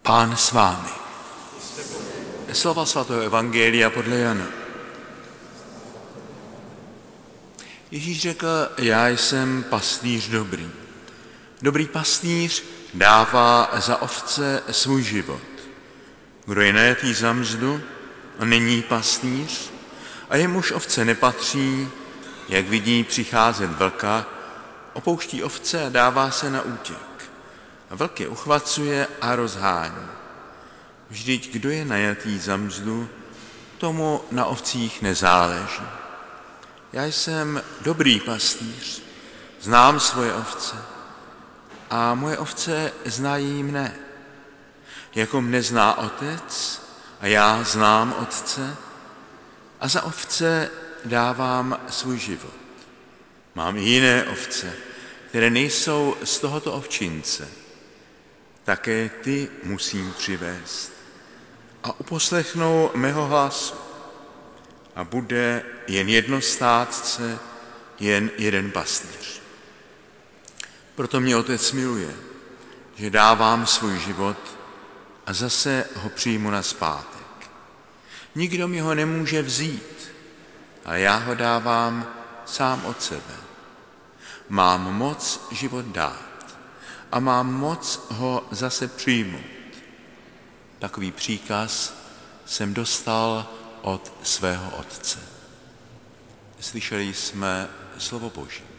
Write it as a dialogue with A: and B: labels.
A: Pán s vámi. Slova svatého evangelia podle Jana. Ježíš řekl, já jsem pastýř dobrý. Dobrý pastýř dává za ovce svůj život. Kdo je najatý za mzdu a není pastýř a jemuž ovce nepatří, jak vidí přicházet vlka, opouští ovce a dává se na útěk. A vlk je uchvacuje a rozhání. Vždyť kdo je najatý za mzdu, tomu na ovcích nezáleží. Já jsem dobrý pastýř, znám svoje ovce a moje ovce znají mne. Jako mne zná otec a já znám otce a za ovce dávám svůj život. Mám i jiné ovce, které nejsou z tohoto ovčince. Také ty musím přivést. A uposlechnou mého hlasu. A bude jen jedno stádce, jen jeden pastýř. Proto mě Otec miluje, že dávám svůj život a zase ho přijmu nazpátek. Nikdo mi ho nemůže vzít, ale já ho dávám sám od sebe. Mám moc život dát a mám moc ho zase přijmout. Takový příkaz jsem dostal od svého Otce. Slyšeli jsme slovo Boží.